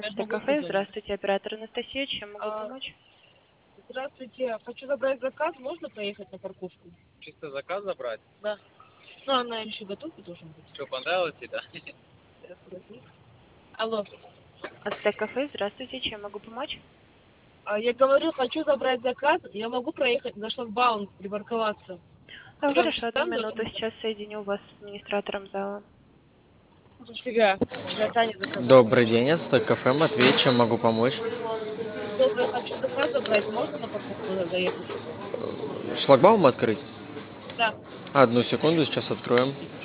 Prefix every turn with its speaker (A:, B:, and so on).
A: Каждый год
B: Кафе,
A: позвоню.
B: здравствуйте, оператор Анастасия, чем могу
A: А,
B: помочь?
A: Здравствуйте, хочу забрать заказ, можно проехать на парковку?
C: Чисто заказ забрать?
A: Да. Ну, она еще готова должен быть.
C: Что, понравилось тебе, да?
A: Сейчас, подожди. Алло,
B: Ацтек кафе, здравствуйте, чем могу помочь?
A: я говорю, хочу забрать заказ, я могу проехать на шлагбаум, припарковаться. Прям
B: Хорошо, одну
A: там должен
B: минуту,
A: быть.
B: сейчас соединю вас с администратором зала.
A: Фига, для Тани заказать.
D: Добрый день, Ацтек кафе, Матвей, чем могу помочь?
A: Добрый, хочу заказ забрать, можно на парковку заехать?
D: Шлагбаум открыть?
A: Да.
D: Одну секунду, сейчас откроем.